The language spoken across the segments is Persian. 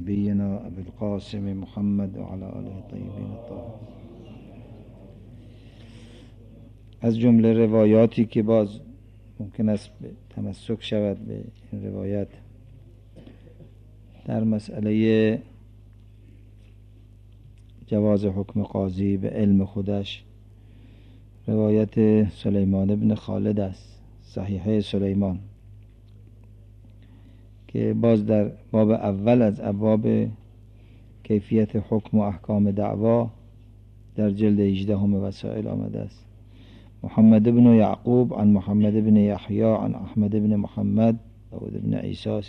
نبينا أبي القاسم محمد وعلى آله الطيبين الطاهرين. از جمله روایاتی که باز ممکن است تمسک شود به این روایت در مسئله جواز حکم قاضی به علم خودش، روایت سلیمان ابن خالد است، صحیحه سلیمان، که باز در باب اول از ابواب کیفیت حکم و احکام دعوا در جلد 18 وسائل آمده است. محمد بن یعقوب عن محمد بن یحیی عن احمد بن محمد داود بن عیسی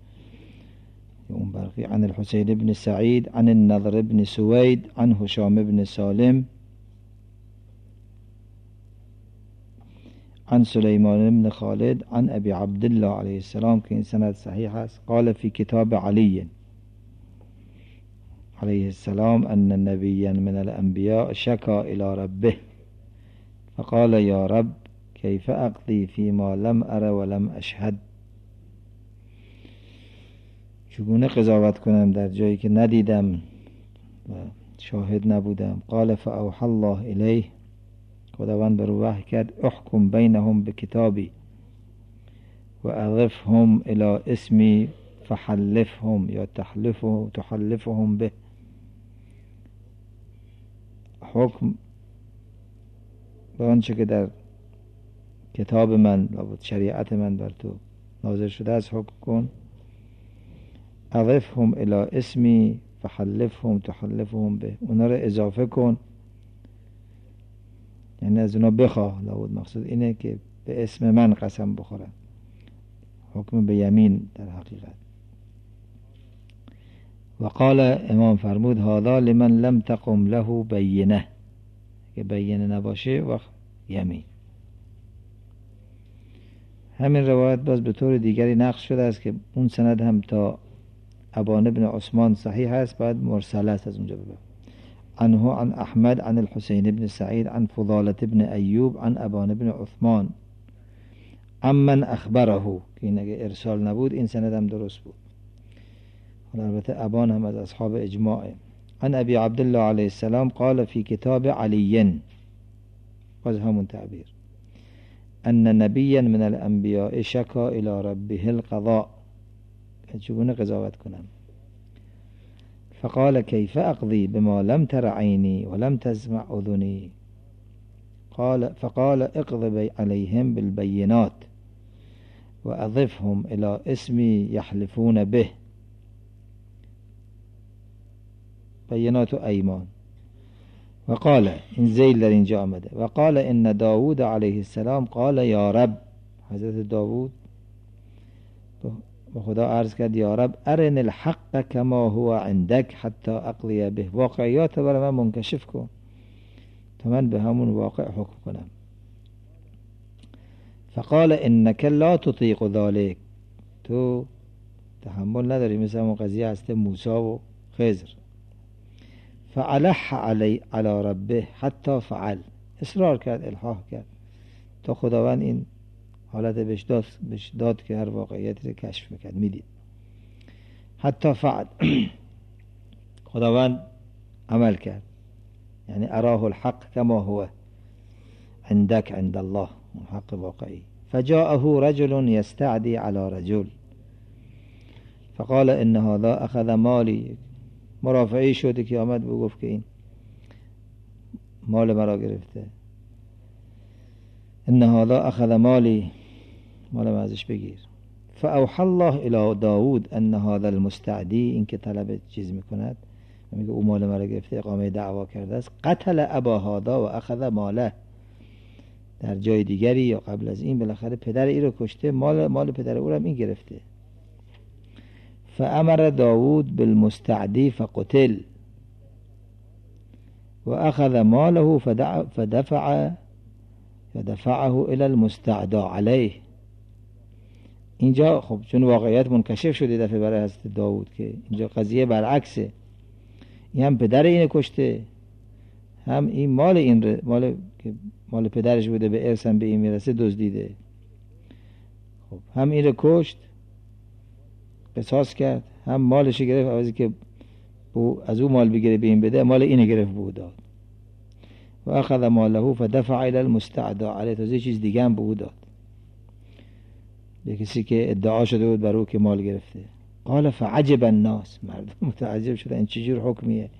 عن الحسين بن سعيد عن النضر بن سويد عن هشام بن سالم عن سليمان بن خالد عن أبي عبد الله عليه السلام، که این سند صحیح است. قال في كتاب علي عليه السلام أن نبيا من الأنبياء شكا إلى ربه فقال يا رب كيف أقضي فيما لم أر ولم أشهد. چگونه قضاوت کنم در جایی که ندیدم و شاهد نبودم؟ قال فأوحى الله إليه، خداوند بر او وحی کرد: احکم بینهم بکتابی و اضفهم الى اسمی فحلفهم یا تحلفهم به. حکم به آنچه که در کتاب من و شریعت من بر تو نازل شده است حکم کن. اضفهم الى اسمی فحلفهم تحلفهم به، اونا رو اضافه کن، یعنی از اونا بخواه. لابد مقصود اینه که به اسم من قسم بخورن، حکم به یمین در حقیقت. و قال، امام فرمود: هذا لمن لم تقم له بینه، که بینه نباشه وقت یمین. همین روایت باز به طور دیگری نقل شده است که اون سند هم تا ابان بن عثمان صحیح است، بعد مرسل است از اونجا ببر. عنه عن احمد عن الحسين بن سعيد عن فضالة بن أيوب عن ابان بن عثمان عمن اخبره، که این اگه ارسال نبود این سند هم درست بود. البته ابان هم از اصحاب اجماعه. عن ابي عبد الله عليه السلام قال في كتاب علي، باز همون تعبیر، ان نبيا من الانبياء شكا الى ربه القضاء، چگونه قضاوت کنم؟ فقال كيف أقضي بما لم تر عيني ولم تسمع أذني؟ فقال اقض عليهم بالبينات وأضفهم إلى اسمي يحلفون به، بينات أيمان. وقال، این زیل در اینجا آمده، وقال إن داود عليه السلام قال يا رب، حضرت داود به خدا عرض کرد: یا رب ارن الحق کما هو عندك حتی اقضی به، واقعیات برای من منکشف کن تا من به همون واقع حکم کنم. فقال انك لا تطيق ذلك، تو تحمل نداری، مثل همون قضیه هست موسی و خضر. فالح علی ربه حتی فعل، اصرار کرد، الحاح کرد تا خداوند این حالت بهش داد که هر واقعیتی رو کشف میکرد، میدید. حتی فعل، خداوند عمل کرد، یعنی اراه الحق کما هو عندك عند الله، حق واقعی. فجاءه رجل يستعدي على رجل فقال ان هذا اخذ مالی، مرافعی شده که آمد و گفت که این مال مرا گرفته. ان هذا اخذ مالی، مال من ازش بگیر. فاوحى الله الى داود ان هذا المستعدی، این که طلب چیز میکند، میگه او مال مرا گرفته، اقامه دعوا کرده است. قتل ابا هذا و اخذ ماله، در جای دیگری یا قبل از این بالاخره پدر این رو کشته، مال پدر او رو هم این گرفته. فامر داود بالمستعدی فقتل و اخذ ماله فدفعه الى المستعدى علیه. اینجا خب چون واقعیت منکشف شده دفعه برای حضرت داود که اینجا قضیه برعکسه، این هم پدر اینو کشته، هم این مال پدرش بوده به ارث هم به این میرسه دزدیده. خب هم این رو کشت، قصاص کرد، هم مالش گرفت، عوضی که از او مال بگیره به این بده، مال اینو گرفت به او داد. و اخذ ماله فدفع الى المستعدى علیه، تازه چیز دیگه هم به او داد، به کسی که ادعا شده بود بر او که مال گرفته. قال فعجب الناس، مردم متعجب شدن این چجور حکمیه؟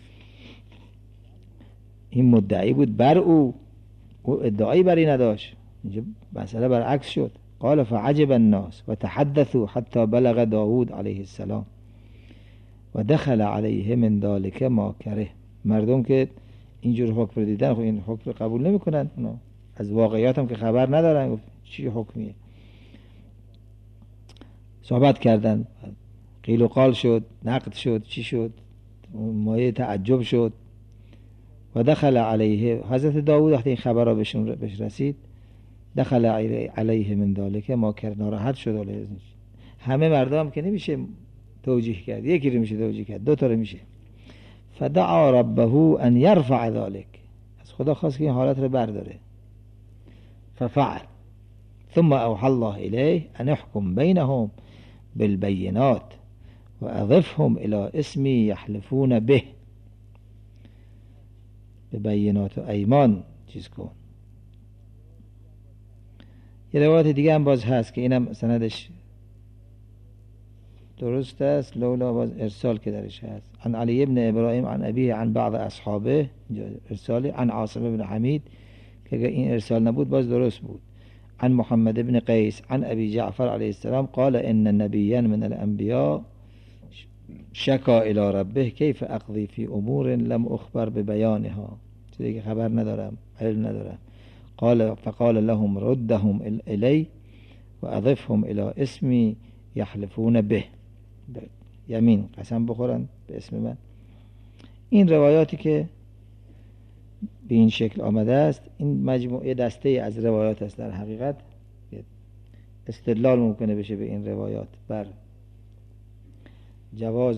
این مدعی بود بر او ادعایی بری نداشت، اینجا مسئله برعکس شد. قال فعجب الناس وتحدثوا حتى بلغ داود علیه السلام و دخل علیه من ذلك ما کره. مردم که اینجور حکم رو دیدن، خب این حکم رو قبول نمی‌کنن، از واقعیات هم که خبر ندارن، گفت چی حکمیه؟ صحبت کردن، قیل و قال شد، نقد شد، چی شد، مایه تعجب شد. و دخل علیه، حضرت داوود وقتی این خبر را بهش رسید، دخل علیه من ذلك ما کره، ناراحت شد. همه مردم که نمیشه توجیه کرد، یکی رو میشه توجیه کرد، دو تا رو میشه. فدعا ربه ان یرفع ذلك، از خدا خواست که این حالت رو برداره. ففعل. ثم اوحى الله الیه ان احکم بینهم بالبینات و اضفهم الى اسمی یحلفون به، به بینات و ایمان چیز کن. یه روایت دیگه هم باز هست که اینم سندش درست است، لولا باز ارسال که درش هست. عن علی ابن ابراهیم عن ابیه عن بعض اصحابه، ارسالی. عن عاصم بن حمید، که اگر این ارسال نبود باز درست بود. عن محمد بن قیس عن ابی جعفر علیه السلام قال ان نبیا من الانبیاء شکا الى ربه کیف اقضی فی امور لم اخبر ببیانها، چیزی که خبر ندارم، علم ندارم. فقال لهم ردهم الی و اضفهم الى اسمی یحلفون به، یمین قسم بخورن به اسم من. این روایاتی که به این شکل آمده است، این مجموعه دسته از روایات است. در حقیقت استدلال ممکنه بشه به این روایات بر جواز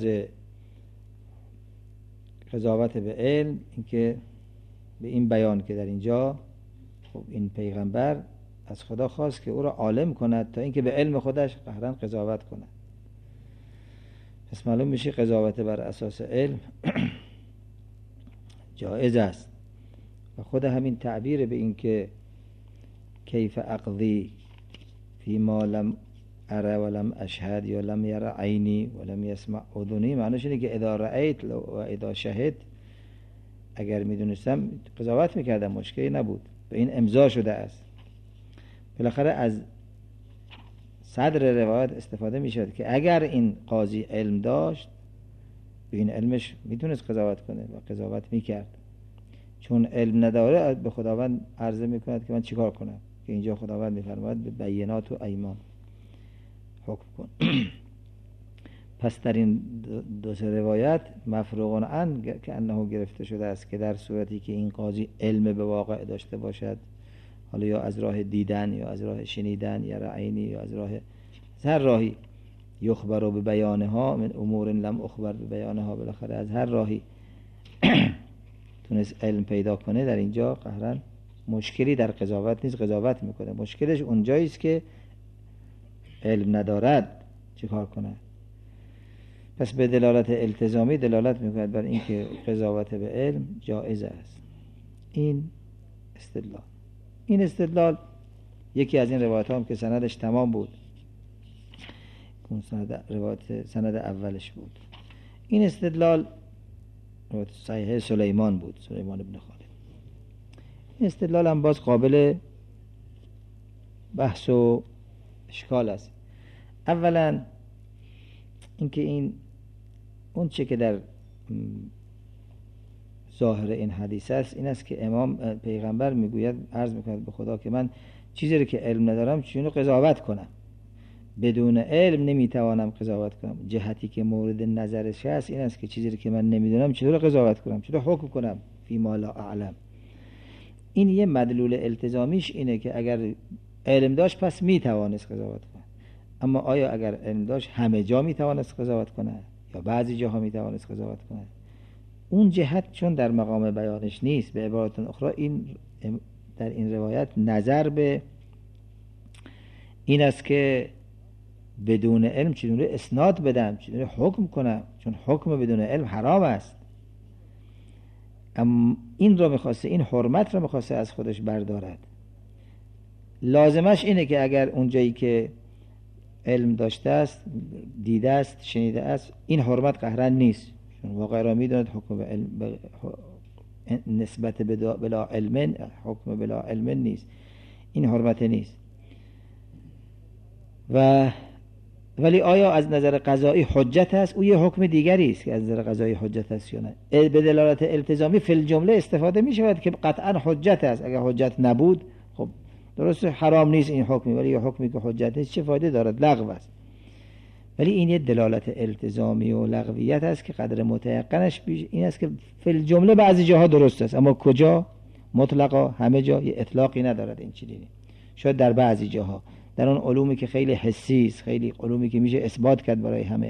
قضاوت به علم، اینکه به این بیان که در اینجا خب این پیغمبر از خدا خواست که او را عالم کند تا اینکه به علم خودش قهرن قضاوت کند. پس معلوم میشه قضاوت بر اساس علم جایز است. و خود همین تعبیر به این که کیف اقضی فی ما لم اره ولم اشهد یا لم یر عینی ولم یسمع اذنی، معنیش اینه که اذا رأیت و اذا شهد، اگر میدونستم قضاوت میکردم، مشکلی نبود. به این امضا شده است. بالاخره از صدر روایت استفاده میشد که اگر این قاضی علم داشت، به این علمش میتونست قضاوت کنه و قضاوت میکرد. چون علم نداره به خداوند عرضه میکند که من چیکار کنم، که اینجا خداوند میفرماید به بینات و ایمان حکم کن. پس در این دو سه روایت مفروغ عن که انه گرفته شده است که در صورتی که این قاضی علم به واقع داشته باشد، حالا یا از راه دیدن یا از راه شنیدن یا رعینی یا از راه هر راهی، یخبر به بیانها من امور لم اخبر به بیانها، بالاخره از هر راهی تونست علم پیدا کنه، در اینجا قهرن مشکلی در قضاوت نیست، قضاوت میکنه. مشکلش اونجاییست که علم ندارد چه کار کنه. پس به دلالت التزامی دلالت میکند بر اینکه قضاوت به علم جایز است. این استدلال یکی از این روایت هم که سندش تمام بود، اون سند اولش بود. این استدلال صحیح سلیمان بود، سلیمان ابن خالد. این استدلال هم باز قابل بحث و اشکال است. اولا اینکه اون چه که در ظاهر این حدیث است این است که امام پیغمبر میگوید، عرض میکند به خدا که من چیزی رو که علم ندارم چونو قضاوت کنم، بدون علم نمیتوانم قضاوت کنم. جهتی که مورد نظرش هست این است که چیزی رو که من نمیدونم چطور قضاوت کنم، چطور حکم کنم فی ما لا اعلم. این یه مدلول التزامیش اینه که اگر علم داشت پس میتوانست قضاوت کنه. اما آیا اگر علم داشت همه جا میتوانست قضاوت کنه یا بعضی جاها میتوانست قضاوت کنه؟ اون جهت چون در مقام بیانش نیست. به عبارت اخرى این در این روایت نظر به این است که بدون علم چجوری اسناد بدم، چجوری حکم کنم، چون حکم بدون علم حرام است. اما این را میخواسته، این حرمت را میخواسته از خودش بردارد. لازمش اینه که اگر اون جایی که علم داشته است، دیده است، شنیده است، این حرمت قهرن نیست، چون واقعا را میداند حکم به علم نسبت بلا علم، حکم بلا علم نیست، این حرمت نیست. ولی آیا از نظر قضایی حجت است؟ او یه حکم دیگری است که از نظر قضایی حجت است یا نه. به دلالت التزامی فی الجمله استفاده می شود که قطعا حجت است. اگر حجت نبود خب درسته حرام نیست این حکمی، ولی یه حکمی که حجت نیست چه فایده دارد؟ لغو است. ولی این یه دلالت التزامی و لغویت است که قدر متيقنش این است که فی الجمله بعضی جاها درست است، اما کجا مطلقا همه جا یه اطلاقی ندارد این چنینی. شاید در بعضی جاها، در اون علومی که خیلی حسی است، خیلی علومی که میشه اثبات کرد برای همه،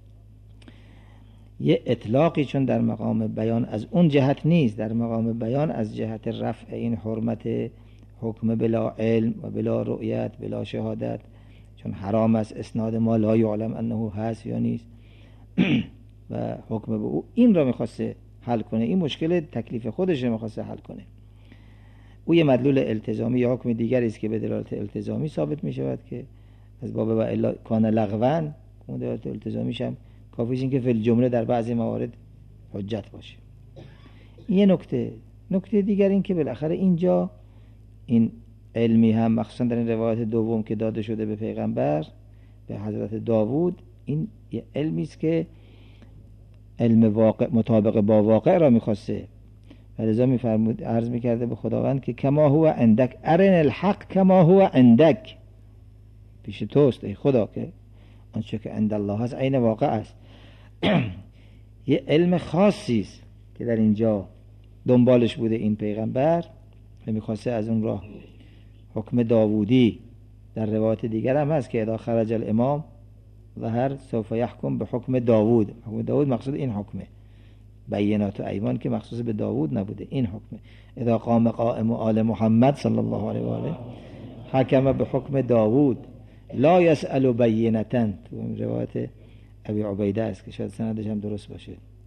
یه اطلاقی چون در مقام بیان از اون جهت نیست، در مقام بیان از جهت رفع این حرمت حکم بلا علم و بلا رؤیت بلا شهادت، چون حرام است اسناد ما لا یعلم انه هست یا نیست و حکم به او، این را میخواسته حل کنه، این مشکل تکلیف خودش رو میخواسته حل کنه. او یه مدلول التزامی یا حکم دیگری است که به دلالت التزامی ثابت می شود که از باب و الا کان لغوا، اون دلالت التزامیش هم کافیه این که فی الجمله در بعضی موارد حجت باشه. یه نکته دیگر این که بالاخره اینجا این علمی هم مخصوصا در این روایت دوم که داده شده به پیغمبر، به حضرت داوود، این یه علمی است که علم واقع مطابق با واقع را می‌خواسته. ولذا می‌فرمود، عرض می‌کرده به خداوند که کما هو عندک ارن الحق کما هو عندک، پیش توست ای خدا که آنچه که عند الله هست عین واقع است. یه علم خاصی است که در اینجا دنبالش بوده این پیغمبر و می‌خواسته از اون راه حکم داوودی. در روایت دیگر هم هست که اذا خرج الامام ظهر سوف یحکم به حکم داوود. حکم داوود مقصود این حکمه، بینات و ایمان که مخصوص به داوود نبوده، این حکمه. اذا قام قائم آل محمد صلی الله علیه و آله حکم به حکم داوود لا یسأل بینتا، تو روایت ابی عبیده است که شاید سندش هم درست باشه.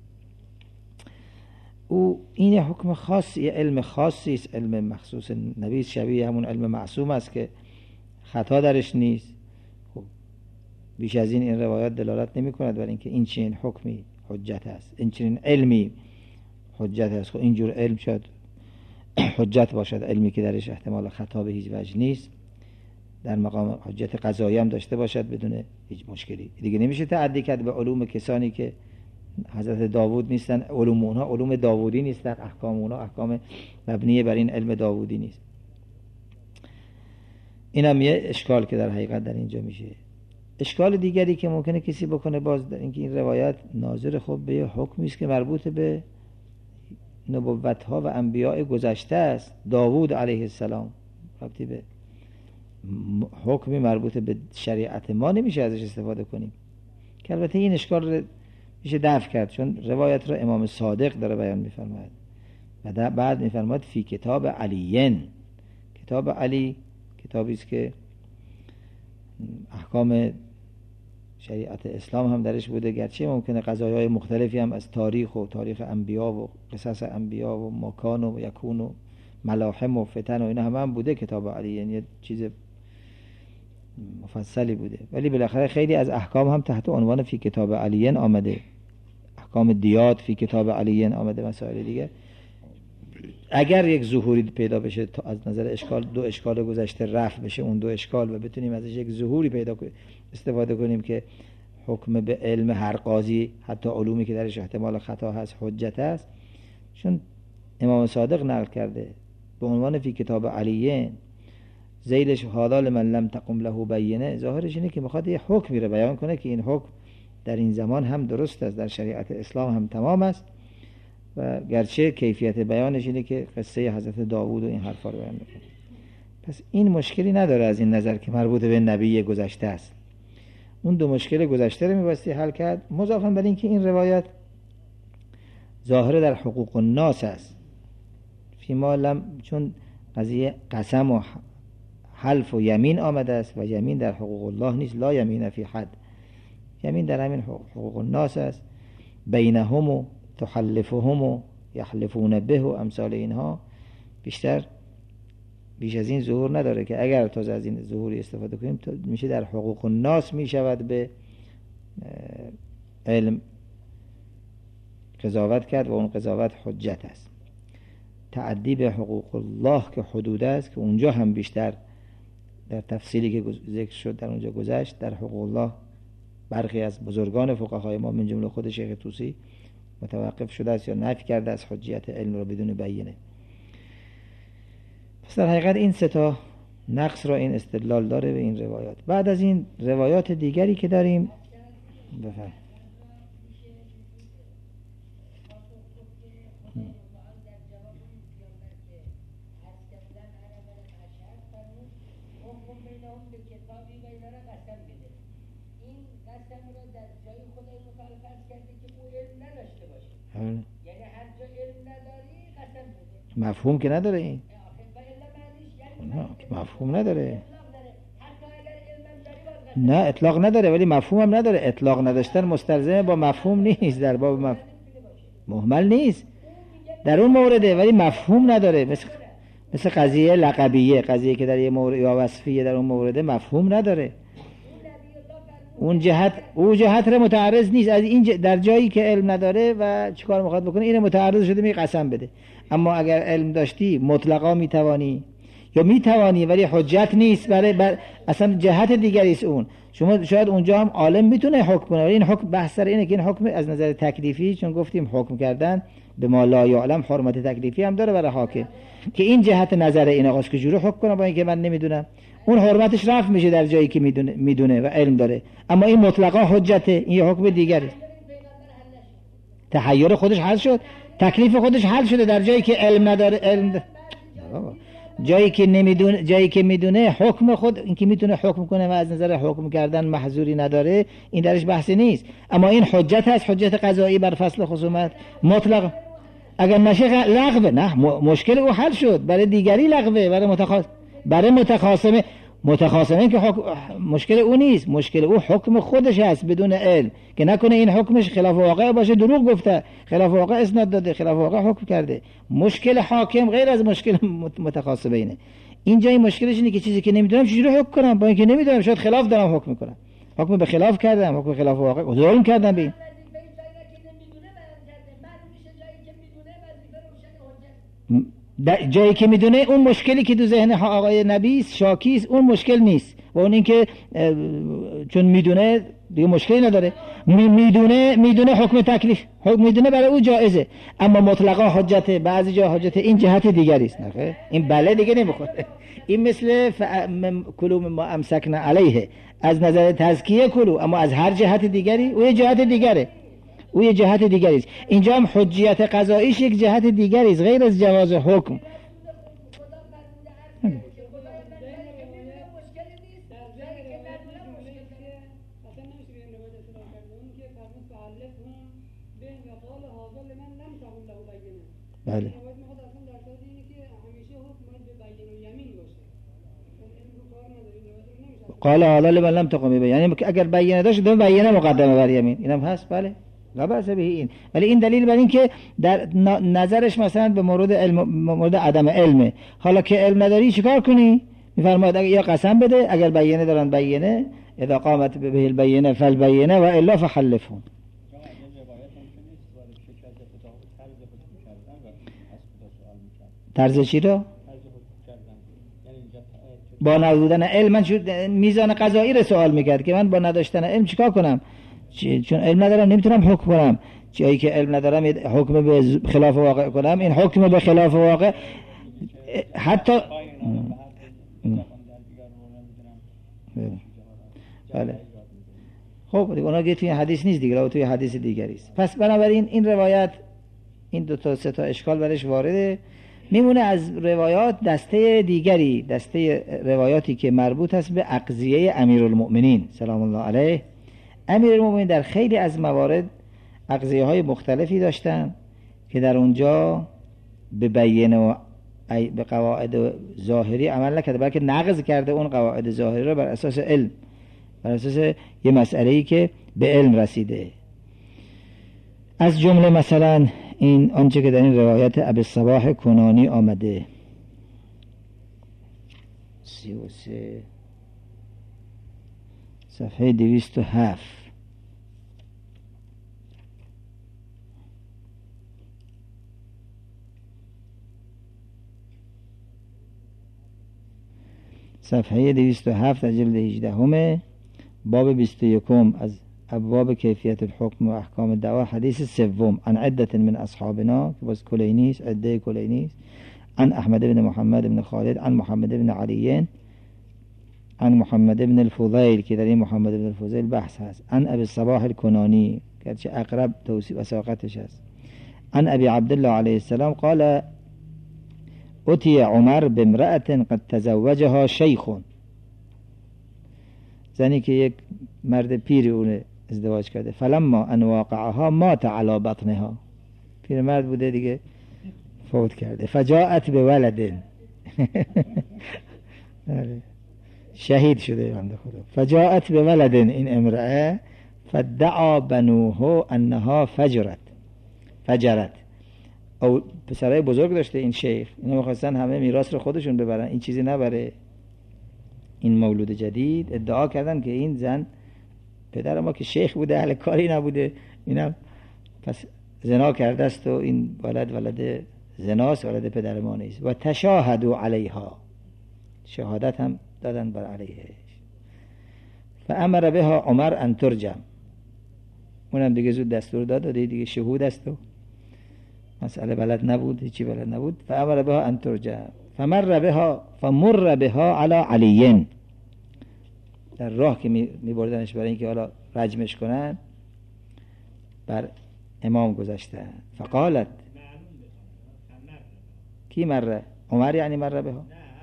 او این حکم خاص، یه علم خاصی است، علم مخصوص نبی، شبیه همون علم معصوم است که خطا درش نیست. خب بیش از این روایات دلالت نمی کند بر اینکه این چنین حکمی حجت است، این چنین علمی حجت است. خب اینجور علم شاید حجت باشد، علمی که درش احتمال خطا به هیچ وجه نیست، در مقام حجت قضایی هم داشته باشد بدون هیچ مشکلی. دیگه نمیشه تعدی کرد به علوم کسانی که حضرت داوود نیستن، علوم اونها علوم داوودی نیستن، احکام اونها احکام مبنی بر این علم داوودی نیست. اینم یه اشکال که در حقیقت در اینجا میشه. اشکال دیگری که ممکنه کسی بکنه باز در اینکه این روایت ناظر خب به یه حکمی است که مربوط به نبوت‌ها و انبیاء گذشته است. داوود علیه السلام ربطی به حکمی مربوط به شریعت ما نمیشه ازش استفاده کنیم، که البته این اشکال میشه دفع کرد چون روایت را امام صادق داره بیان میفرماید و بعد میفرماید فی کتاب علیین. کتاب علی کتابی است که احکام شریعت اسلام هم درش بوده، گرچه ممکنه قضایای مختلفی هم از تاریخ انبیا و قصص انبیا و مکان و یکون و ملاحم و فتن و اینا هم بوده کتاب علی، یعنی چیز مفصلی بوده، ولی بالاخره خیلی از احکام هم تحت عنوان فی کتاب علیین آمده. احکام دیات فی کتاب علیین آمده، مسائل دیگه. اگر یک ظهوری پیدا بشه از نظر اشکال، دو اشکال گذشته رفع بشه اون دو اشکال و بتونیم ازش یک ظهوری پیدا استفاده کنیم که حکم به علم هر قاضی، حتی علومی که درش احتمال خطا هست، حجت است. چون امام صادق نقل کرده به عنوان فی کتاب علیین، زیلش حالال من لم تقم له بینه، ظاهرش اینه که میخواد یه حکمی رو بیان کنه که این حکم در این زمان هم درست است، در شریعت اسلام هم تمام است، و گرچه کیفیت بیانش اینه که قصه حضرت داوود و این حرفا رو بیان میکنه. پس این مشکلی نداره از این نظر که مربوط به نبی گذشته است. اون دو مشکل گذشته رو میباستی حل کرد، مضافاً بر این که این روایت ظاهر در حقوق الناس است، فیما لم، چون قضیه قسم و حلف و یمین آمده است و یمین در حقوق الله نیست. لا یمین فی حد، یمین در همین حقوق الناس است. بینهم و تحلفهم و یحلفون به و امثال اینها بیش از این ظهور نداره که اگر تازه از این ظهوری استفاده کنیم میشه در حقوق الناس میشود به علم قضاوت کرد و اون قضاوت حجت است. تعدی به حقوق الله که حدود است که اونجا هم بیشتر در تفصیلی که ذکر شد در اونجا گذشت، در حقوق الله برخی از بزرگان فقهای ما من جمله خود شیخ طوسی متوقف شده است یا نفی کرده از حجیت علم را بدون بیانه. پس در حقیقت این سه تا نقص را این استدلال داره به این روایات. بعد از این روایات دیگری که داریم بفرمایید. یعنی هر جا علم نداری قسم بده. مفهوم که نداره این. مفهوم نداره. نه اطلاق نداره ولی مفهوم هم نداره. اطلاق نداشتن مستلزم با مفهوم نیست. در باب مهمل نیست در اون مورده ولی مفهوم نداره. مثل قضیه لقبیه، قضیه که در یه مورد یا وصفیه در اون مورده مفهوم نداره. اون جهت رو متعرض نیست. از این در جایی که علم نداره و چیکار میخواد بکنه اینو متعرض شده می قسم بده. اما اگر علم داشتی مطلقا میتوانی یا میتوانی ولی حجت نیست برای اصلا جهت دیگری است. اون شما شاید اونجا هم عالم میتونه حکم کنه ولی این حکم بحث سر اینه که این حکم از نظر تکلیفی، چون گفتیم حکم کردن به ما لا یعلم حرمت تکلیفی هم داره برای حاکم که این جهت نظر این آقاست که جوری حکم کنه با اینکه من نمیدونم. اون حرمتش رفع میشه در جایی که میدونه و علم داره. اما این مطلقا حجته، این یه حکم دیگری. تحیر خودش حل شد، تکلیف خودش حل شده در جایی که علم نداره. جایی که میدونه حکم خود، این که میتونه حکم کنه و از نظر حکم کردن محظوری نداره، این درش بحثی نیست. اما این حجت هست، حجت قضایی بر فصل خصومت مطلق. اگر نشه لغوه، نه مشکل او حل شد، برای دیگری لغوه، برای متخاصمه که مشکل او نیست، مشکل او حکم خودش هست بدون علم، که نکنه این حکمش خلاف واقع باشه، دروغ گفته، خلاف واقع اسناد داده، خلاف واقع حکم کرده. مشکل حاکم غیر از مشکل متخاصمینه. اینجا این مشکلش اینه که چیزی که نمیدونم چجوری حکم کنم، با اینکه نمیدونم شاید خلاف دارم حکم میکنم، حکم به خلاف کردم، حکم خلاف واقع ظلم کردم به این. جایی که میدونه اون مشکلی که تو ذهن آقای نبی شاکیست اون مشکل نیست، و اون اینکه چون میدونه دیگه مشکلی نداره، میدونه حکم تکلیف حکم میدونه برای او جایزه، اما مطلقا حجته، بعضی جا حجته، این جهت دیگری است. این بله دیگه نمیخوره. این مثل کلو ما امسکنا علیه، از نظر تزکیه کلو، اما از هر جهت دیگری او یه جهت دیگره، او یه جهت دیگری است. اینجا هم حجیت قضاییش یک جهت دیگری است غیر از جواز حکم. بله. قال حالا لمن لم تقم به، یعنی اگر بیانه داشت دو بیانه مقدمه بر یمین، اینم هست. بله لا بأس به این، ولی این دلیل بر این که در نظرش مثلا به مورد علم، مورد عدم علمه. حالا که علم نداری چیکار کنی؟ میفرماید یا قسم بده، اگر بیانه دارن بیانه، اذا قامت به البینه فالبینه و الا فحلفهم. طرز چی رو؟ با نبودن علم من میزان قضایی رو سوال میکرد که من با نداشتن علم چیکار کنم، چون علم ندارم نمیتونم حکم کنم. جایی که علم ندارم حکم به خلاف واقع کنم، این حکم به خلاف واقع حتی بله. خب دیگه اونا توی حدیث نیست دیگه، توی حدیث دیگری است. پس بنابراین این روایت، این دو تا سه تا اشکال برش وارده. میمونه از روایات دسته دیگری، دسته روایاتی که مربوط است به اقضیه امیرالمؤمنین سلام الله علیه. امیرالمؤمنین در خیلی از موارد اقضیه های مختلفی داشتن که در اونجا به بیانه و به قواعد ظاهری عمل نکرده، بلکه نقض کرده اون قواعد ظاهری رو بر اساس علم، بر اساس یه مسئله‌ای که به علم رسیده. از جمله مثلا این آنچه که در این روایت ابی الصباح کنانی آمده 33 صفحه 207 صفحه 207 از جلد 18 باب 21 از ابواب کیفیت الحکم و احکام الدعوا، حدیث سوم عن عدة من اصحابنا که باز کلینیست، عده کلینیست، عن احمد بن محمد بن خالد عن محمد بن علی عن محمد بن الفضیل که در این محمد بن الفضیل بحث هست، عن ابی الصباح الکنانی که چه اقرب توصیف وثاقتش هست، عن ابی عبدالله علیه السلام قال اتی عمر بامرأة قد تزوجها شیخ، زنی که یک مرد پیری اون ازدواج کرده، فلما ان واقعها مات علی بطنها، پیر مرد بوده دیگه فوت کرده، فجاءت به ولد شهید شده بنده خدا، فجاءت به ولد این امرأه فدعا بنوه انها فجرت او پسرای بزرگ داشته این شیخ، اینا می‌خواستن همه میراث رو خودشون ببرن، این چیزی نبره. این مولود جدید ادعا کردن که این زن پدر ما که شیخ بوده اهل کاری نبوده، اینم پس زنا کرده است و این ولد زناست، ولد پدر ما نیست. و تشاهدوا علیها، شهادت هم دادن بر علیهش. فامر بها عمر ان ترجم، اونم دیگه زود دستور داد و دیگه شهود است و مسئله بلد نبود، هیچی بلد نبود. فامر بها ان ترجم فمر بها علی علی، در راه که می‌بردنش برای اینکه حالا رجمش کنن بر امام گذاشتن. فقالت کی مره؟ عمر یعنی مره بها؟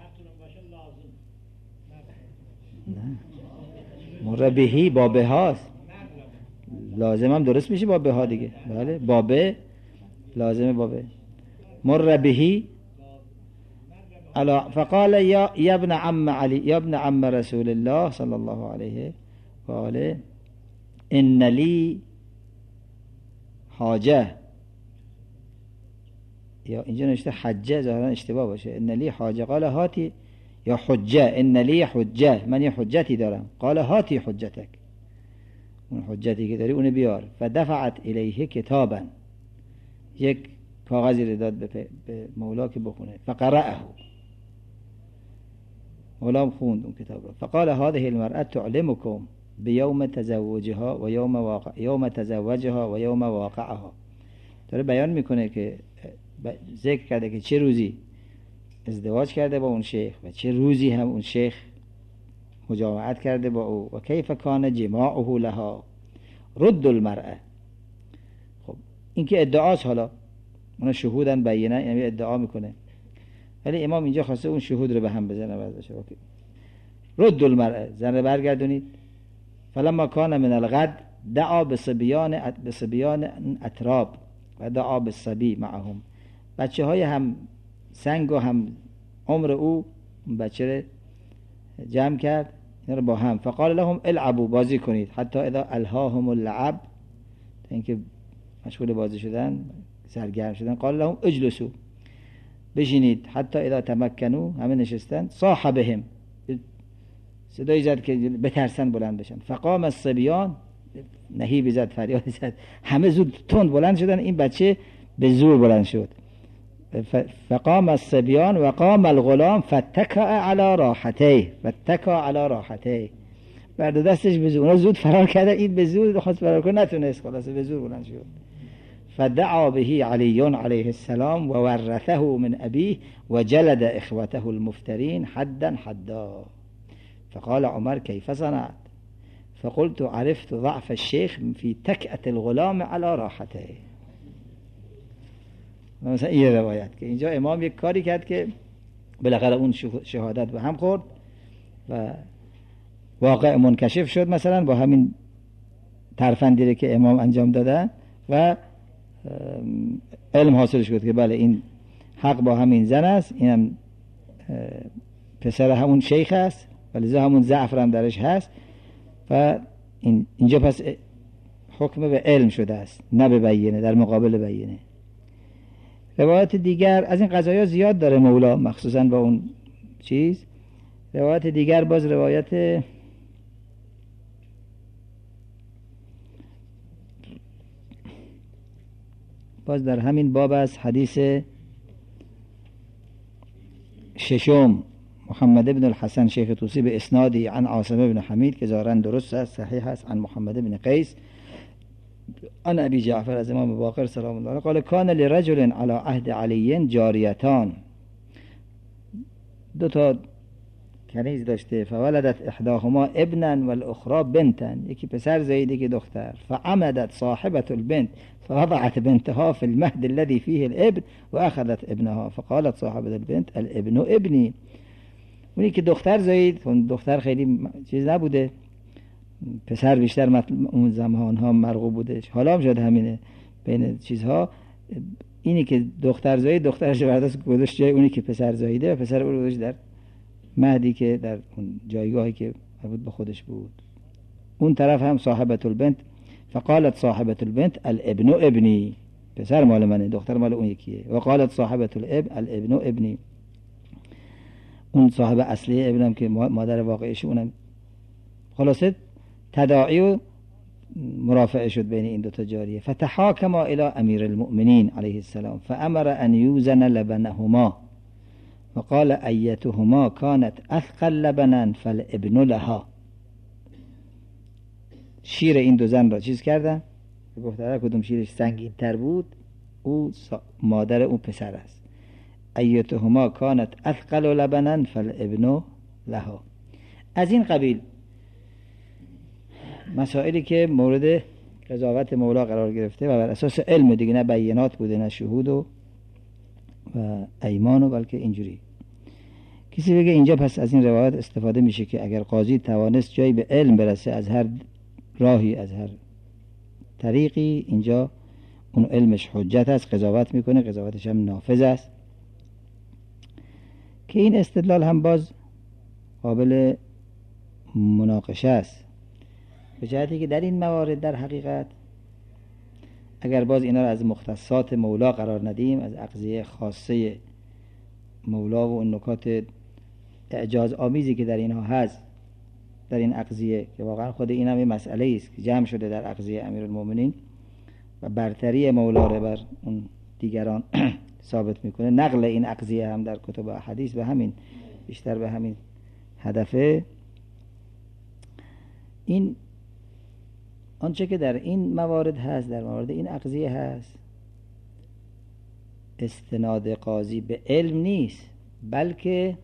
نه مره بهی با بهاست، لازم هم درست میشه با بها دیگه، بله بابه لازمه بابه. مر بهی فقال یا ابن عم علی یا ابن عم رسول الله صلی الله علیه و آله ان لی حاجه، یا اینجا نوشته حجه، ظاهرا اشتباه باشه، ان لی حاجه قال هاتی، یا حجه ان لی حجه، من یه حجتی دارم، قال هاتی حجتک، اون حجتی که داری اون بیار. فدفعت الیه کتابا، یک کاغذی رو داد به مولا که بخونه. فقرأه، مولا خوند اون کتاب رو. فقال هذه المرأة تعلمكم بیوم تزوجها و یوم تزوجها و یوم واقعها، داره بیان میکنه که ذکر کرده که چه روزی ازدواج کرده با اون شیخ و چه روزی هم اون شیخ مجامعت کرده با او، و کیف کان جماعه لها. رد المرأة، خب این که ادعاست، حالا اونا شهودن بینه، یعنی ادعا میکنه، ولی امام اینجا خواسته اون شهود رو به هم بزنه برداشته. رد المرأة، زن رو برگردونید. فلما کان من الغد دعا بصبیان اتراب و دعا بالصبی معهم، بچه های هم سنگ و هم عمر او بچه رو جمع کرد، اینا رو با هم. فقال لهم العبوا، بازی کنید، حتی اذا الهاهم اللعب، تا اینکه مشغول بازی شدن سرگرم شدن. قال لهم اجلسوا، بشینید. حتی اذا تمکنوا، همه نشستن. صاح بهم، صدایی زد که بترسن بلند بشن. فقام الصبیان، نهیبی زد، فریاد زد، همه زود تند بلند شدن، این بچه به زور بلند شد. فقام الصبیان و قام الغلام فاتکا علی راحته، بر دو دستش به زور، اونا زود فرار کردن، این به زور خواست فرار کنه نتونست، خلاص به زور بلند شد. فدعا به علی علیه السلام و ورثه من ابیه و جلد اخوته المفترین حدا. فقال عمر کیف صنعت؟ فقلت عرفت ضعف الشيخ في تکأة الغلام على راحته. مثلا این روایت که اینجا امام یک کاری کرد که بالاخره اون شهادت به هم خورد و واقع منکشف شد، مثلا با همین ترفندی که امام انجام دادن و علم حاصل شد که بله این حق با همین زن است، اینم پسر همون شیخ است و لذا همون ضعف هم درش هست و اینجا پس حکم به علم شده است نه به بینه، در مقابل بینه. روایت دیگر از این قضایا زیاد داره مولا، مخصوصا با اون چیز. روایت دیگر باز روایت باز در همین باب است، حدیث ششم محمد بن الحسن شیخ طوسی به اسنادی عن عاصم بن حمید که ظاهرا درست است، صحیح است، عن محمد بن قیس عن ابی جعفر از امام باقر سلام الله علیه قال کان لرجل علی عهد علی جاریتان، دو تا کنیز داشته، فولدت احداهما ابنا والاخرى بنتا، یکی پسر زاید یکی دختر، فعمدت صاحبة البنت فوضعت بنتها في المهد الذي فيه الابن واخذت ابنها فقالت صاحبة البنت الابن ابني. اونی که دختر زاید، دختر خیلی چیز نبوده، پسر بیشتر اون زمان ها مرغوب بوده، حالا هم شد همینه بین چیزها. اینی که دختر زاید دخترش برداشت گذاشت جای اونی که پسر زاییده و پسر رو گذاشت در مهدی که در اون جایگاهی که مربوط به خودش بود. اون طرف هم صاحبة البنت فقالت صاحبة البنت الابن ابنی، پسر مال منه دختر مال اون یکیه، و قالت صاحبة الاب الابن ابنی، اون صاحب اصلی ابنم که مادر واقعیش اونم. خلاصه تداعی و مرافعه شد بین این دوتا جاریه. فتحاکما الى امیر المؤمنین علیه السلام فامر ان یوزن لبنهما وقال ایتهما كانت اثقل لبنا فالابن لها. شیر این دو زن را چیز کردن، گفتن کدوم شیرش سنگین تر بود او مادر اون پسر است. ایتهما كانت اثقل لبنا فالابن لها. از این قبیل مسائلی که مورد قضاوت مولا قرار گرفته و بر اساس علم دیگه، نه بینات بوده نه شهود و ایمان، بلکه اینجوری. کسی بگه اینجا پس از این روایت استفاده میشه که اگر قاضی توانست جایی به علم برسه از هر راهی از هر طریقی، اینجا اون علمش حجت است، قضاوت میکنه، قضاوتش هم نافذ است. که این استدلال هم باز قابل مناقشه است، به جهتی که در این موارد در حقیقت اگر باز اینا را از مختصات مولا قرار ندیم، از اقضیه خاصه مولا و اون نکات اعجاز آمیزی که در اینها هست، در این اقضیه که واقعا خود این هم یه مسئله است که جمع شده در اقضیه امیرالمومنین و برتری مولا را بر اون دیگران ثابت میکنه. نقل این اقضیه هم در کتب حدیث به همین بیشتر به همین هدفه. این آنچه که در این موارد هست، در موارد این اقضیه هست، استناد قاضی به علم نیست، بلکه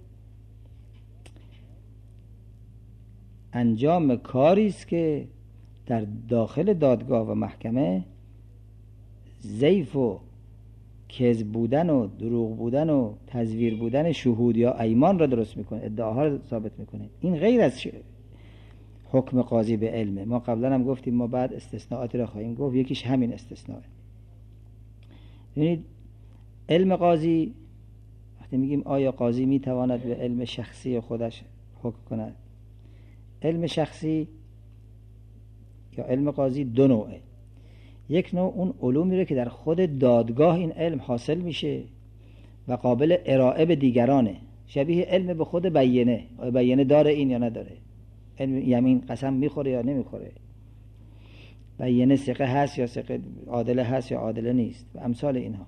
انجام کاری است که در داخل دادگاه و محکمه زیف و کذب بودن و دروغ بودن و تزویر بودن شهود یا ایمان را درست میکنه، ادعاها را ثابت میکنه. این غیر از حکم قاضی به علمه. ما قبلا هم گفتیم، ما بعد استثناءاتی را خواهیم گفت، یکیش همین استثناءه. ببینید علم قاضی، وقتی میگیم آیا قاضی میتواند به علم شخصی خودش حکم کند، علم شخصی یا علم قاضی دو نوعه. یک نوع اون علومی رو که در خود دادگاه این علم حاصل میشه و قابل ارائه به دیگرانه، شبیه علم به خود بینه، آیا بینه داره این یا نداره، علم یمین قسم میخوره یا نمیخوره، بینه ثقه هست یا ثقه، عادله هست یا عادله نیست و امثال اینها،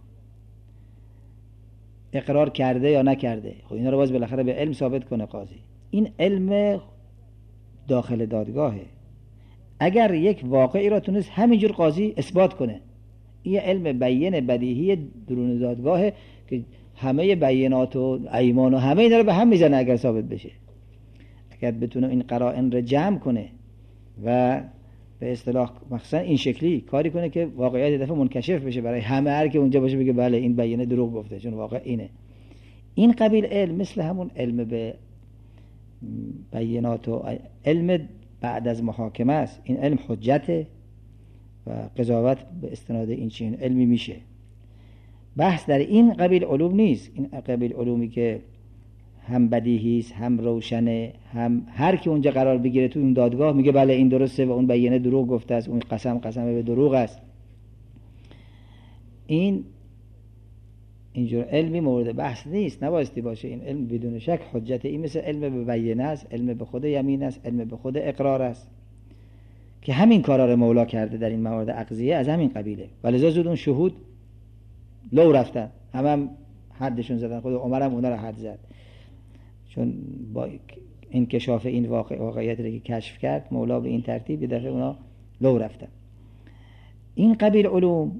اقرار کرده یا نکرده. خب اینا رو باز بالاخره به علم ثابت کنه قاضی. این علم داخل دادگاهه. اگر یک واقعی را تونست همینجور قاضی اثبات کنه، این علم بینه بدیهی درون دادگاهه که همه بینات و ایمان و همه اینا رو به هم میزنه. اگر ثابت بشه، اگر بتونه این قرائن رو جمع کنه و به اصطلاح مخصوصا این شکلی کاری کنه که واقعیت دفعه منکشف بشه برای همه، هر که اونجا باشه بگه بله این بینه دروغ گفته چون واقع اینه. این قبیل علم مثل همون علم به بینات و علم بعد از محاکمه است. این علم حجته و قضاوت به استناد این چنین علمی میشه. بحث در این قبیل علوم نیست. این قبیل علومی که هم بدیهی است، هم روشنه، هم هر کی اونجا قرار بگیره تو این دادگاه میگه بله این درسته و اون بیانیه دروغ گفته است، اون قسم به دروغ است. اینجور علمی مورد بحث نیست، نبایستی باشه. این علم بدون شک حجت. این مثل علم به بیانیه است، علم به خود یمین است، علم به خود اقرار است که همین کارا رو مولا کرده در این موارد اقضیه از همین قبیله. ولذا زود اون شهود لو رفتن، هم حدشون زدن. خود عمر هم اونا رو حد زد، چون با انکشاف این واقعیت رو که کشف کرد مولا به این ترتیب یه دفعه اونا لو رفتن. این قبیل علوم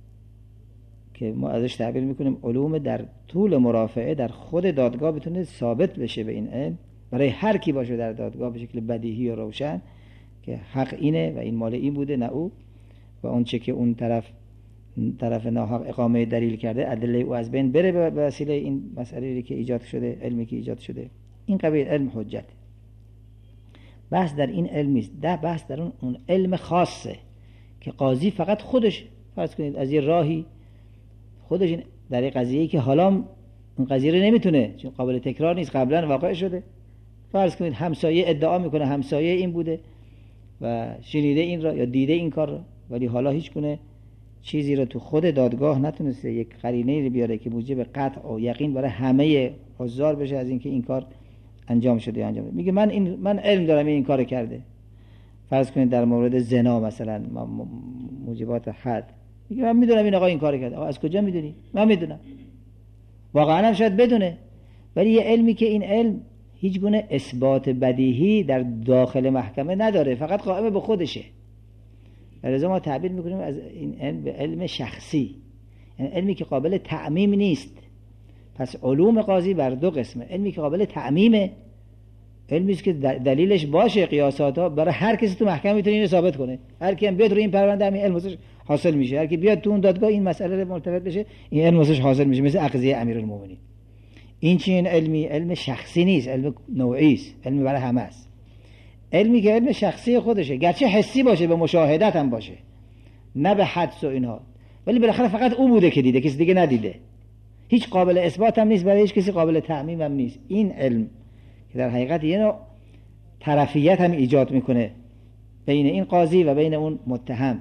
که ما ازش تعبیر میکنیم علوم در طول مرافعه در خود دادگاه بتونه ثابت بشه به این علم برای هر کی باشه در دادگاه به شکل بدیهی و روشن که حق اینه و این مال این بوده نه او، و اون چه که اون طرف ناحق اقامه دلیل کرده ادله او از بین بره به وسیله این مسئله که ایجاد شده، علمی که ایجاد شده. این قبیل علم حجت. بحث در این علم نیست، بحث در اون علم خاصه که قاضی فقط خودش فرض کنید از یه راهی خودش در این قضیه‌ای که حالا اون قضیه رو نمیتونه چون قابل تکرار نیست، قبلا واقع شده، فرض کنید همسایه ادعا میکنه همسایه این بوده و شنیده این را یا دیده این کار را، ولی حالا هیچ گونه چیزی رو تو خود دادگاه نتونسته یک قرینه‌ای رو بیاره که موجب قطع و یقین برای همه حضار بشه از اینکه این کار انجام شده یا انجام. میگه من علم دارم این کارو کرده. فرض کنید در مورد زنا مثلا موجبات حد، میگه من میدونم این آقا این کارو کرده. آقا از کجا میدونی؟ من میدونم. واقعا هم شاید بدونه، ولی یه علمی که این علم هیچ گونه اثبات بدیهی در داخل محکمه نداره، فقط قائم به خودشه. لذا ما تعبیر میکنیم از این علم به علم شخصی، یعنی علمی که قابل تعمیم نیست. پس علوم قاضی بر دو قسمه. علمی که قابل تعمیمه، علمی است که دلیلش باشه، قیاسات‌ها برای هر کسی تو محکمه میتونه اینو ثابت کنه. هر کی هم بیاد روی این پرونده همین علم واسش حاصل میشه. هر کی بیاد تو اون دادگاه این مسئله رو ملتفت بشه، این علم واسش حاصل میشه، مثل اقضیه امیرالمومنین. این چین علمی علم شخصی نیست، علم نوعی است، علم برای همه است. علمی که علم شخصی خودشه، گرچه حسی باشه، به مشاهدت هم باشه، نه به حدس و اینها، ولی بالاخره فقط او بوده که دیده، کسی دیگه ندیده. هیچ قابل اثبات هم نیست، برای هیچ کسی قابل تعمیم هم نیست. این علم که در حقیقت یه نوع طرفیت هم ایجاد میکنه بین این قاضی و بین اون متهم.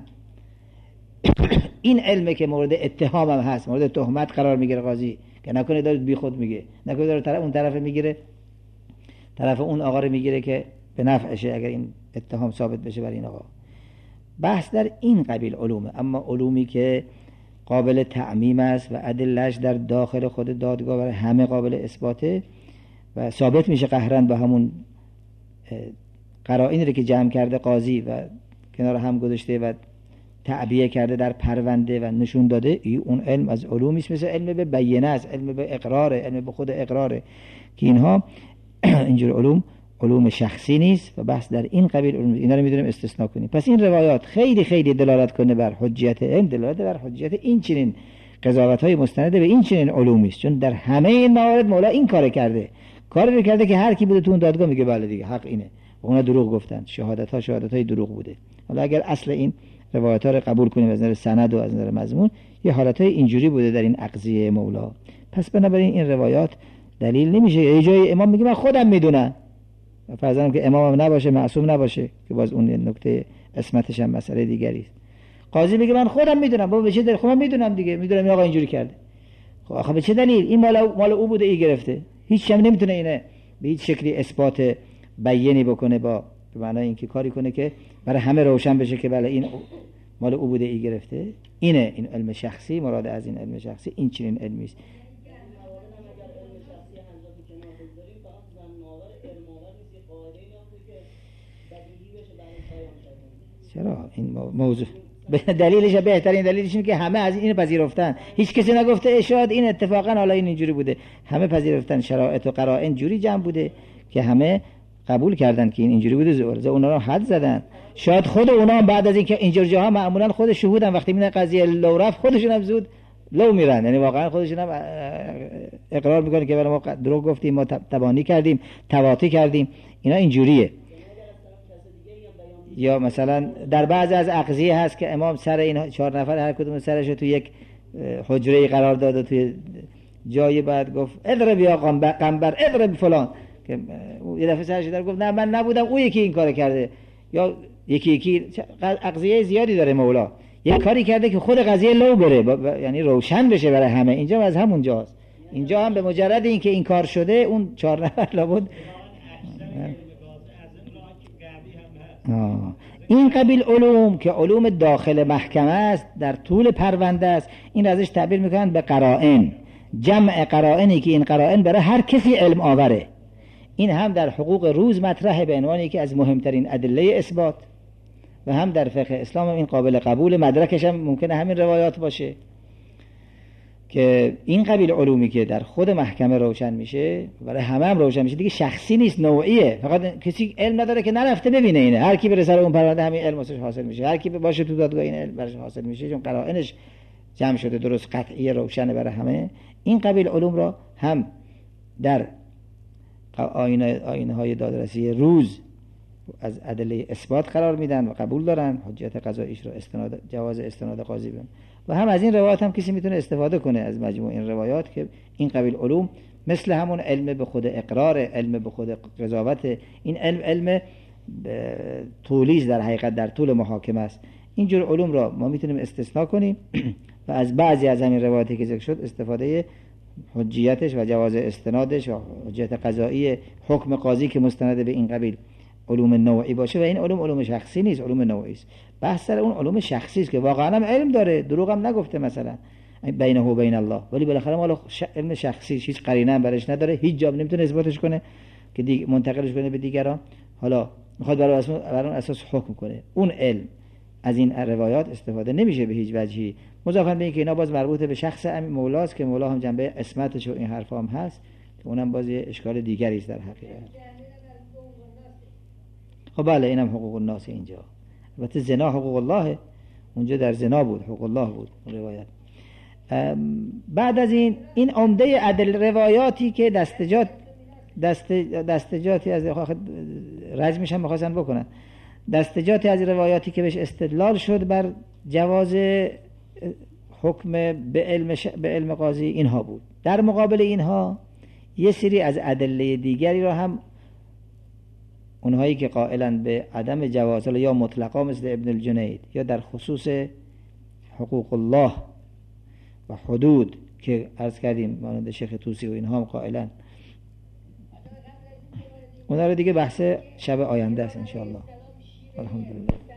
این علمه که مورد اتهام هم هست، مورد تهمت قرار میگیره قاضی که نکنه داره بی خود میگه، نکنه داره اون طرف میگیره، طرف اون آقا رو میگیره که به نفعشه اگر این اتهام ثابت بشه برای این آقا. بحث در این قبیل علومه. اما علومی که قابل تعمیم است و ادله‌اش در داخل خود دادگاه برای همه قابل اثباته و ثابت میشه قهرن با همون قرائنی که جمع کرده قاضی و کنار هم گذاشته و تعبیه کرده در پرونده و نشون داده، اون علم از علومی است مثل علم به بیانیه است، علم به اقراره، علم به خود اقراره، که اینها اینجور علوم شخصی نیست و بحث در این قبیل علوم. اینا رو میدونیم استثناء کنیم. پس این روایات خیلی خیلی دلالت کنه بر حجیت علم، دلالت بر حجیت این چنین قضاوت‌های مستند به این چنین علومی است، چون در همه این موارد مولا این کار کرده، کاری رو کرده که هر کی بوده تو اون دادگاه میگه بله دیگه حق اینه و اونا دروغ گفتن، شهادت‌های دروغ بوده. حالا اگر اصل این روایت‌ها رو قبول کنیم از نظر سند و از نظر مضمون، یه حالت‌های اینجوری بوده در این اقضیه مولا. پس بنابراین این روایات دلیل نمیشه. یه جای امام میگه من خودم میدونم، فرضاً که امام هم نباشه، معصوم نباشه، که باز اون نکته اسمتش هم مسئله دیگری است. قاضی میگه من خودم میدونم. بابا به چه دلیل؟ خودم میدونم دیگه، میدونم این آقا اینجوری کرده. خب آخه به چه دلیل؟ این مال او بوده، ای گرفته. هیچ هم نمیتونه اینه به هیچ شکلی اثبات بیانی بکنه، با به معنای اینکه کاری کنه که برای همه روشن بشه که بله این مال او بوده، ای گرفته. اینه این علم شخصی. مراد از این علم شخصی این چنین علمی است. چرا این موضوع دلیلش بهترین دلیلش اینه که همه از این پذیرفتن، هیچ کسی نگفته شاید این اتفاقا حالا این اینجوری بوده، همه پذیرفتن، شرایط و قرائن جوری جمع بوده که همه قبول کردن که این اینجوری بوده، زورزه اونا رو حد زدن. شاید خود اونا هم بعد از اینکه اینجور جاها معمولا خود شهودن، وقتی میبینن قضیه لو رفت خودشون هم زود لو میرن، یعنی واقعا خودشون هم اقرار میکنن که ما دروغ گفتیم، ما تبانی کردیم، تواطی کردیم. اینا اینجوریه. یا مثلا در بعض از اقضیه هست که امام سر این 4 نفر هر کدوم سرش تو یک حجره قرار داده توی جایی، بعد گفت اضرب یا قنبر اضرب فلان، که یه دفعه سرش در گفت نه من نبودم اون یکی این کار کرده، یا یکی اقضیه زیادی داره مولا، یه کاری کرده که خود قضیه لو بره، یعنی روشن بشه برای همه. اینجا از همون جاست، اینجا هم به مجرد این که این کار شده اون 4 نفر لابد این قبیل علوم که علوم داخل محکمه است، در طول پرونده است، این ازش تعبیر میکنن به قرائن، جمع قرائنی که این قرائن برای هر کسی علم آوره. این هم در حقوق روز مطرحه به عنوان یکی از مهمترین ادله اثبات، و هم در فقه اسلام این قابل قبول، مدرکش هم ممکنه همین روایات باشه که این قبیل علومی که در خود محکمه روشن میشه، برای همه هم روشن میشه، دیگه شخصی نیست، نوعیه، فقط کسی علم نداره که نرفته ببینه اینه، هر کی بره سر اون پرونده همین علم واسش حاصل میشه، هر کی باشه تو دادگاه این علم براش حاصل میشه، چون قرائنش جمع شده درست قطعی روشن برای همه. این قبیل علوم را هم در آیین های دادرسی روز از ادله اثبات قرار میدن و قبول دارن، حجیت قضاییش رو جواز استناد قاضی بن، و هم از این روایات هم کسی میتونه استفاده کنه از مجموع این روایات که این قبیل علوم مثل همون علم به خود اقرار، علم به خود قضاوت، این علم طولیز در حقیقت در طول محاکمه است. اینجور علوم را ما میتونیم استثناء کنیم و از بعضی از همین روایاتی که ذکر شد استفاده حجیتش و جواز استنادش و حجیت قضایی حکم قاضی که مستند به این قبیل علوم نوعی باشه، و این علوم شخصی نیست، علوم نوعی است. بحث سر اون علوم شخصی است که واقعا هم علم داره، دروغ هم نگفته مثلا بینه و بین الله، ولی بالاخره مال علم شخصی، هیچ قرینه هم برش نداره، هیچ جا نمیتونه اثباتش کنه که منتقلش کنه به دیگران، حالا میخواد بر اون اساس حکم کنه. اون علم از این روایات استفاده نمیشه به هیچ وجهی، مضافاً به اینکه اینا باز مربوط به شخص مولاست که مولا هم جنبه اسمتش و این حرفا هم هست که اونم باز یه اشکال دیگری است در حقیقت. خب بله اینم حقوق الناس اینجا، البته زنا حقوق الله، اونجا در زنا بود حقوق الله بود روایت. بعد از این عمده عدل روایاتی که دستجاتی از رجمش هم می‌خواستن بکنن، دستجاتی از روایاتی که بهش استدلال شد بر جواز حکم به علم قاضی اینها بود. در مقابل اینها یه سری از ادله دیگری را هم اونهایی که قائلن به عدم جواز یا مطلقا مثل ابن الجنید، یا در خصوص حقوق الله و حدود که عرض کردیم مانند شیخ طوسی و اینها هم قائلن، اونها رو دیگه بحث شب آینده است ان شاء الله. الحمدلله.